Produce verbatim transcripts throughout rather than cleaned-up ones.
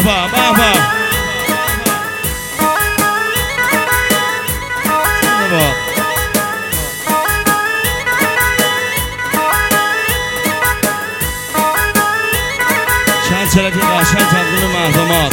با به به چند چرکی قشنگ تقدیم مردمات.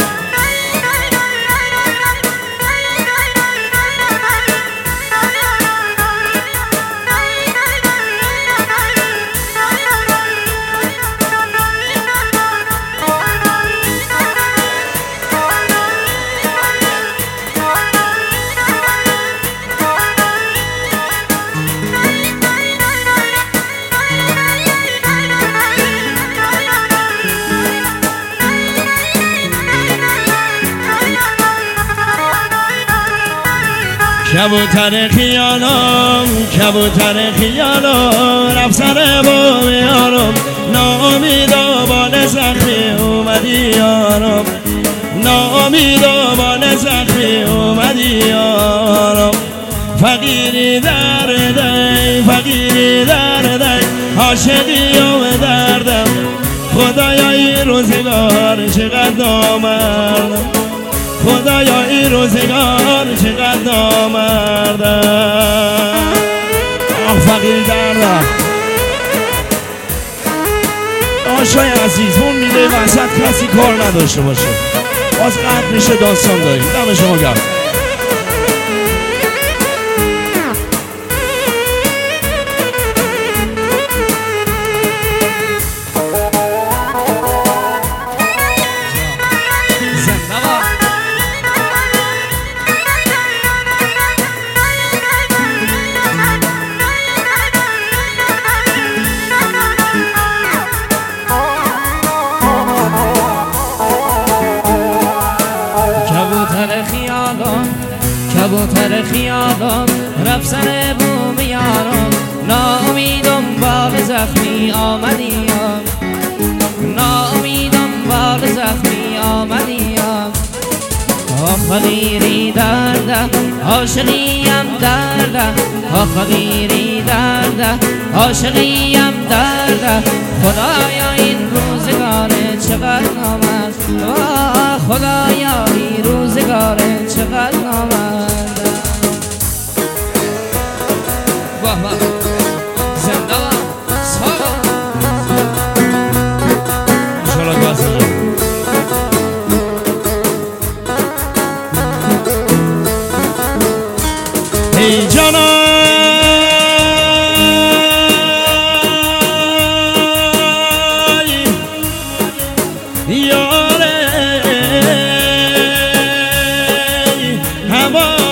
کبوتر خیالم کبوتر خیالم رفت سر بوم یارم، ناامید و بال زخمی اومدی یارم، ناامید و بال زخمی اومدی یارم. فقیری در دی فقیری در دی عاشقی و دردم، خدایای روزگار چقدر نامردم، خدایا این روزگار چقدر نامردم. آه فقیر دردم آشای عزیز اون میده وسط کسی کار نداشته باشه، باز قد میشه داستان داریم. دم شما گرم. کبوتر خیالم رفت سر بوم یارم، ناامیدم بال زخمی آمدی یار، ناامیدم بال زخمی آمدی یار. آه فقیری درده عاشقیم درده، آه فقیری درده عاشقیم درده، خدایا این روزگار چقدر نامرد، آه خدایا این روزگار چقدر نامرد. واه واه زنده و سالا انشاءالله دوست ای جانا یاره هوا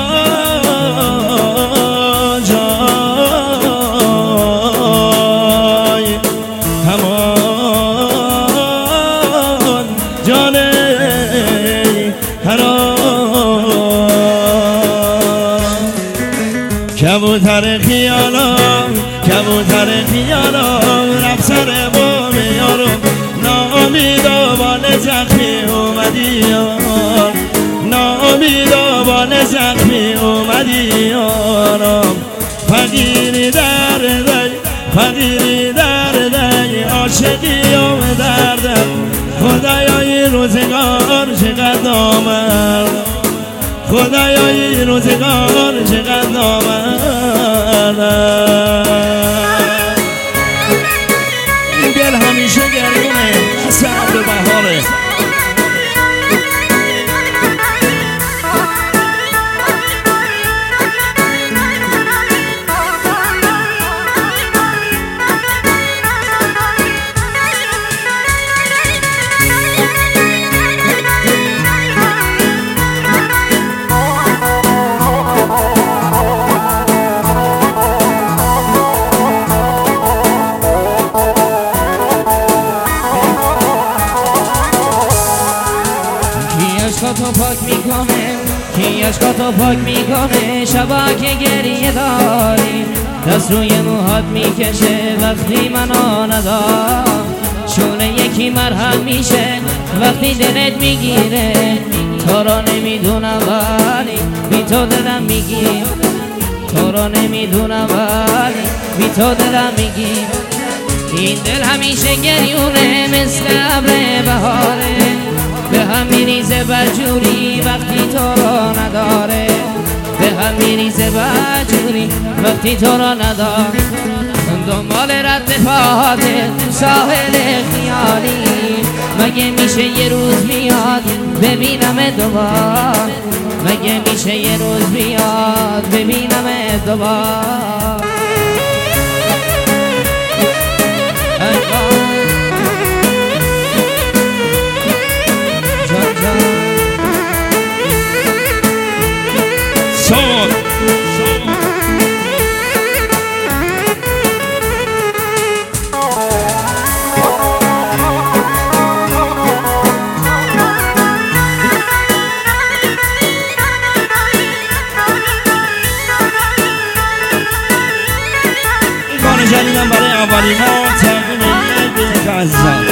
کبوتر خیالم کبوتر خیالم رفت سر بوم یارم، ناامید و بال زخمی اومدی یار، ناامید و بال زخمی اومدی یارم. فقیری در دی فقیری در دی عاشقی و دردم، خدایای روزگار چقدر نامردم، خدایای روزگار چقدر نامردم. این دل همیشه گریونه حسن به بهاره. اشکاتو پاک میکنه کی اشکاتو پاک میکنه، شبا که گریه داری دست روی موهات میکشه وقتی منو ندار، شونه یکی مرهم میشه وقتی دلت میگیره، تو رو نمیدونم ولی بی تو دلم میگی، تو رو نمیدونم ولی بی تو دلم میگی. این دل همیشه گریونه مثل ابر بهاره، به هم میریزه بجوری وقتی تو رو نداره، به هم میریزه بجوری وقتی تو رو نداره. دنبال رد پاته ساحل خیالی، مگه میشه یه روز بیاد ببینم دوبار، مگه میشه یه روز بیاد ببینم دوبار. جدیدم برای اولین ما تقدیم یک بیت عزیزم.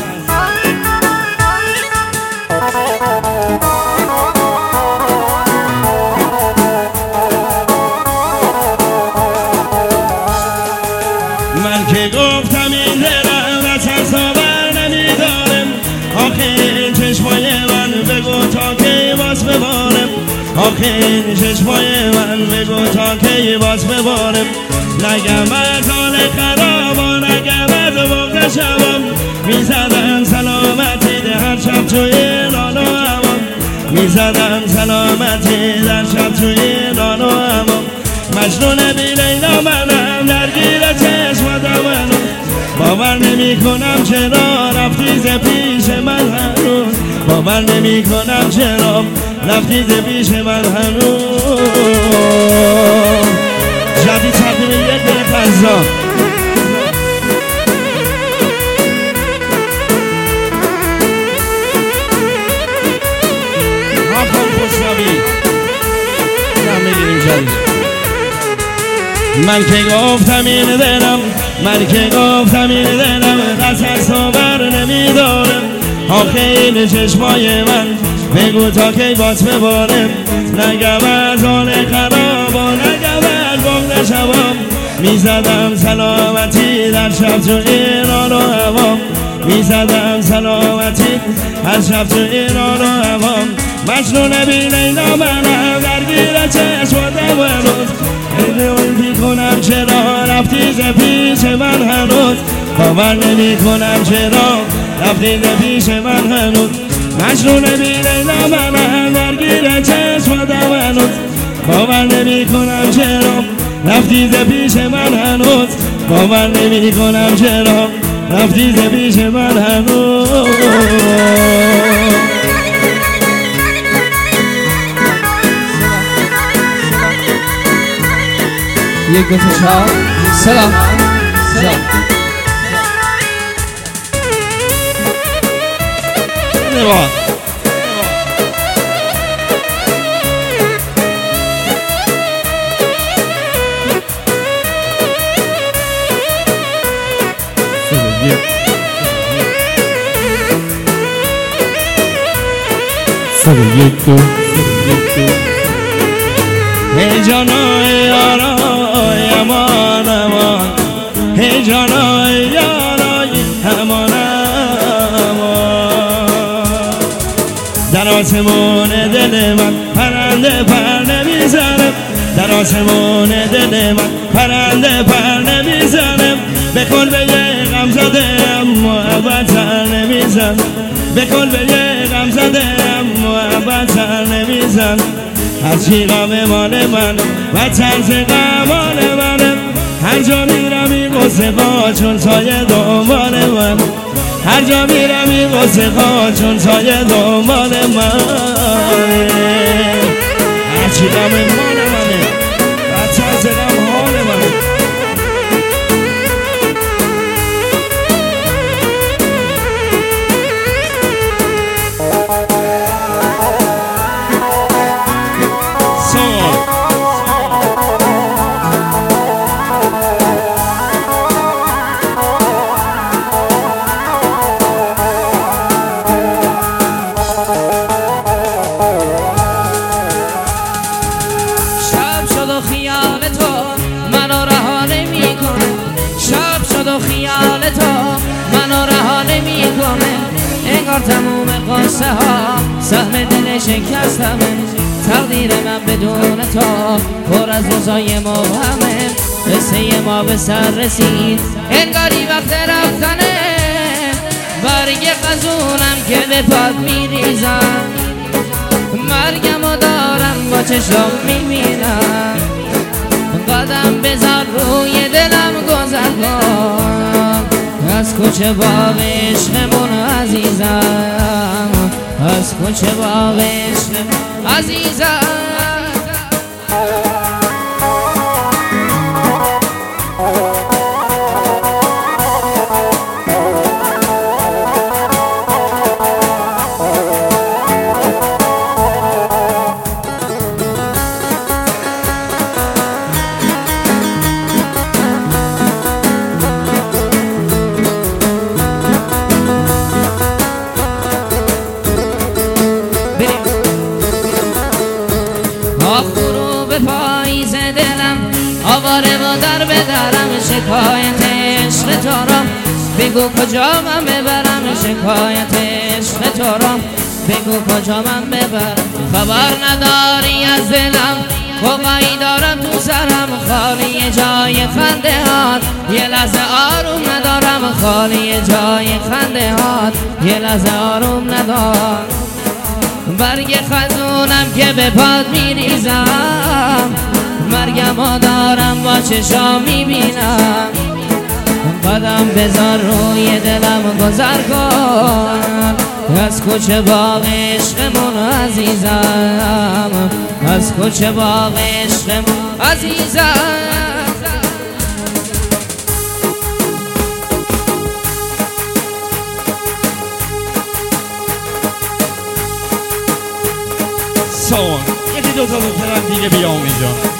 من که گفتم این دلم از تصور نمیدارم، آخه این چشمای من بگو تا کی باز ببارم، آخه این چشمای من بگو تا کی باز ببارم. نگم از حال خراب و نگم از بغض شبم، میزدم سلامتی در شب توی نان و همم، میزدم سلامتی در شب توی نان و همم. مجنون بی لیلا منم درگیر چشماتم هنوز، باور نمی کنم چرا رفتی ز پیش من هنوز، باور نمی کنم چرا رفتی ز پیش من هنوز. جدید تقدیم یک بیت عزیزم. آخان خسروی نمیگیریم جدید. من که گفتم این دلم، من که گفتم این دلم قصص و بر نمیدارم، آخه این چشمای من بگو تا کی باز ببارم. نگم از حال خراب و نگم از بغض شبم، میزدم سلامتی در شب تو ایران و هوام، میزدم سلامتی هر شب تو ایران و هوام. مجنون بی لیلا منم درگیر چشماتم هنوز، نمی کنم چرا رفتی ز پیش من هنوز، باور نمی کنم چرا رفتی ز پیش من هنوز. مجنون بی لیلا منم درگیر چشماتم هنوز، باور نمی کنم چرا رفتی ز پیش من هنوز، باور نمی کنم چرا رفتی ز پیش من هنوز. یک دو چهار سلام سلام نباد سر یک دو یک دو ای جانای یارای امان امان، ای جانای یارای امان امان. در آسمون دل من پرنده پر نمیزنم، در آسمون دل من پرنده پر نمیزنم. به کلبه غم زده محبت سر نمیزن، به کلبه غم زده محبت سر نمیزن. هرچی غم مال من و طرز غمان منم، هر جا میرم این قصه ها چون سایه دنبال من، هر جا میرم این قصه ها چون سایه دنبال من. هرچی غم مال منه و طرز غم حال منه. شب انگار تموم قصه ها سهم دل شکستمه. تقدیر من بدون تو پر از روزای مبهمه. قصه ما به سر رسید انگاری وقت رفتنه. برگ خزونم که به پاد میریزم، مرگمو دارم با چشم میبینم. قدم بذار روی دلم گذر کن از کوچه باغ عشقمون عزیزم، از کوچه باغ عشقمون عزیزم. آواره و در بدرم شکایت عشق تو را، بگو کجا من ببرم شکایت عشق تو را، بگو کجا من ببرم. خبر نداری از دلم قوقایی دارم تو سرم، خالی جای خنده هات یه لحظه آروم ندارم، خالی جای خنده هات یه لحظه آروم ندارم. برگ خزونم که به پاد میریزم، مرگمو دارم با چشام میبینم. قدم بذار روی دلم گذر کن از کوچه باغ عشقمون عزیزم، از کوچه باغ عشقمون عزیزم. سوان یکی دوتا دخترم دیگه بیام اینجا.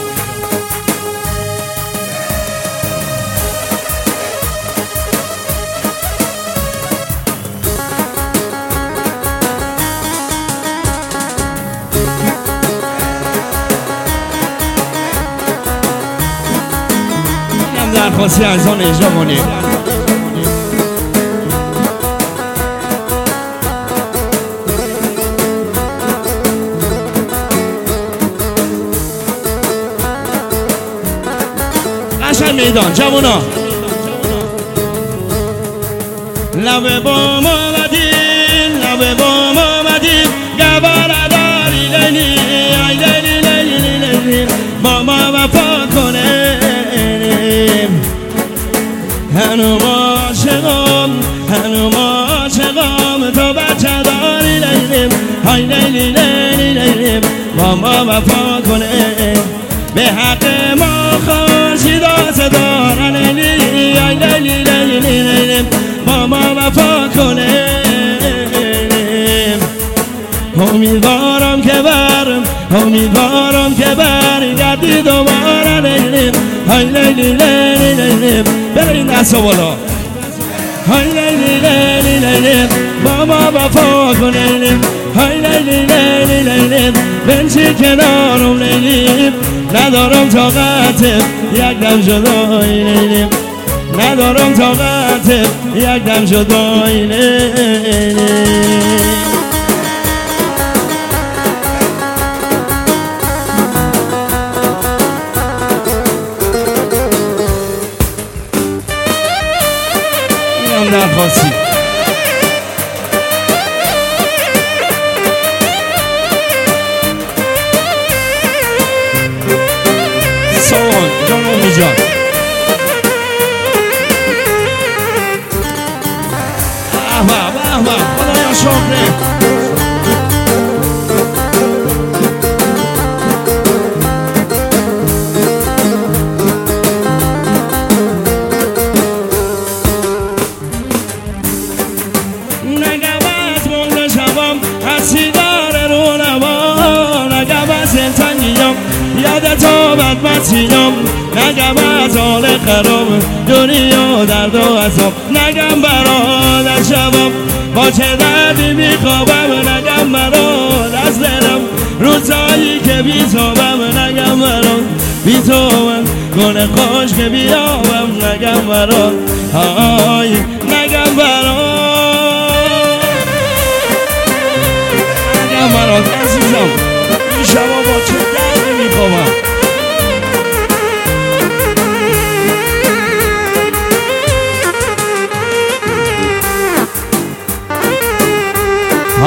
اینم درخواستی از آن اجرا کنیم. قشنگ میدان جوونا لب بام آمدیم، لب بام آمدیم، گواره داری لیلی ای لیلی لیلی لیلی، با ما وفا کنیم. هنوز عاشقم، هنوز عاشقم، تو بچه داری لیلی ای لیلی لیلی لیلی، با ما وفا کنیم. به حق ما خوشی دست دارن لیلی ای لیلی لیلی لیلی، با ما وفا کنیم. امیدوارم که برم، امیدوارم که برگردی دوباره لیلی ای لیلی لیلی لیلی. برین دستا بالا ای لیلی لیلی لیلی، با ما وفا کنیم. ای لیلی لیلی لیلی، بنچی کنارم لیلی، ندارم طاقت یک دم جدایی لیلی، ندارم طاقت یک دم جدایی لیلی. اینم درخواستی سوان جان امی جان. احمد احمد خدایا شکره. نگم از مونده شبام از سیگار رو نوام، نگم از دلتنگیام یاد تو بدبختیام، نگم از حال خراب دنیا درد و عذاب، نگم برات شبم با چه دردی میخوابم، نگم برات از دلم روزایی که بیتابم، نگم برات بی تو من گل خوش که بیابم، نگم برات های نگم برات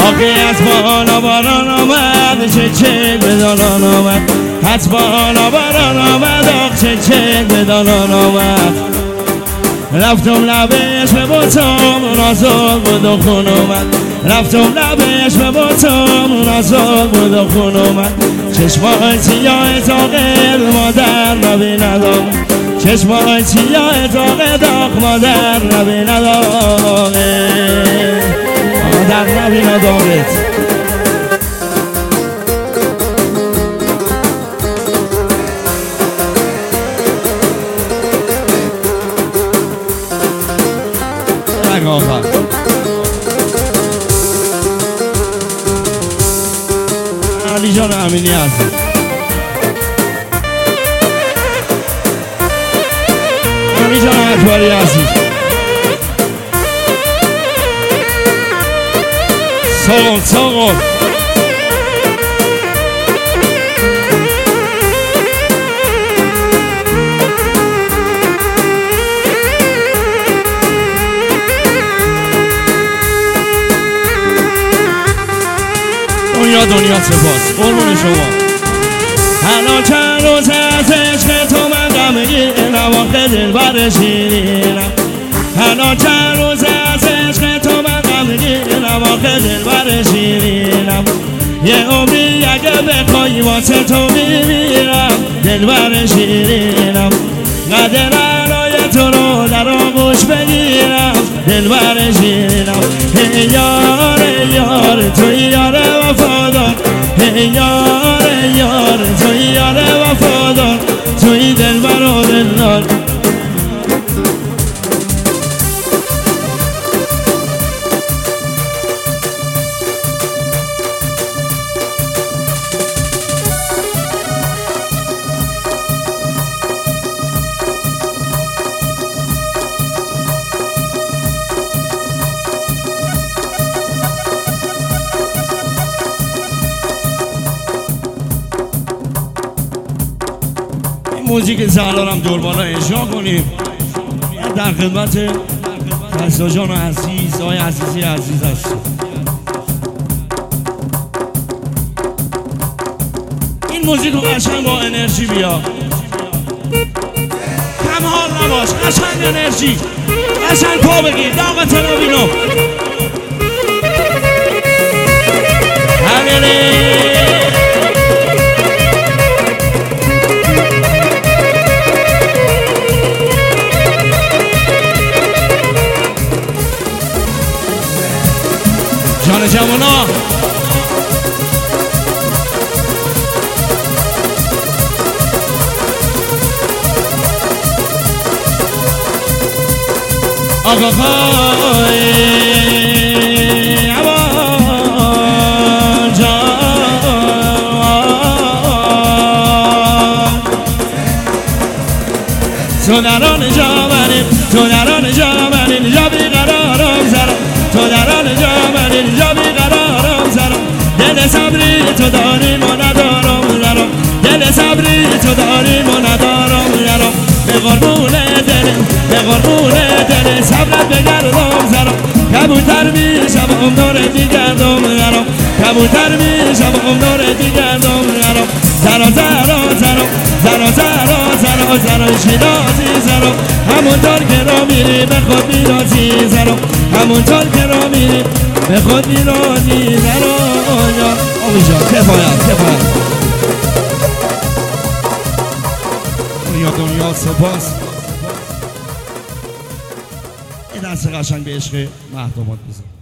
آقی از بالا باران آمد چه چه به دالان آمد از بالا باران آمد آق چه چه به دالان آمد رفتم لبش به باتم نازک بود و خون اومد رفتم لبش به باتم نازک بود و خون اومد چشمای سیاه تاقل مادر نبی ندام چشمای سیاه تاقل داغ مادر نبی ندام مادر نبی ندامت آخر علی جان امینی هستی علی جان اکبری هستی ساقل ساقل دنیا دنیا سپاس قربون شما الان چند روز از عشق تو من غمگینم آخه دلبر شیرینم الان چند روز از عشق تو من غمگینم آخه دلبر شیرینم یه عمری اگه بخوای واسه تو میمیرم دلبر شیرینم قدر علای تو رو در آغوش بگیرم دلبر شیرینم ای یار ای یار توی یار وفادار ای یار ای یار توی یار وفادار توی دلبر و دلدار موزیک زهرارم دوربالا اجرا کنیم در خدمت رسا جان عزیز آقای عزیزی عزیز هست این موزیک رو قشنگ با انرژی بیا کم حال نباش قشنگ انرژی قشنگ پا بگیر داغ تلابینو جان جوانا آقا خواهی عوان جان تو در آن جا منیم تو در آن جا منیم جا بیقرارم زرم تو در آن جا منیم جا بیقرارم زرم دل صبری تو داریم و ندارم زرم دل صبری تو داریم و ندارم زرم به قربون دل به قربون دل صبرت بگردم زرم کبوتر میشم عمر دیگردم زرم کبوتر میشم عمر دیگردم زرم زرا زرا زرا زرا زرا زرا زرا شیرازی زرا همونطور که را میری به خود میرازی زرا همونطور که را میری به خود میرازی زرا آبی جان کفایت کفایت دنیا دنیا سپاس این دست قشنگ به عشق مهدامات بزن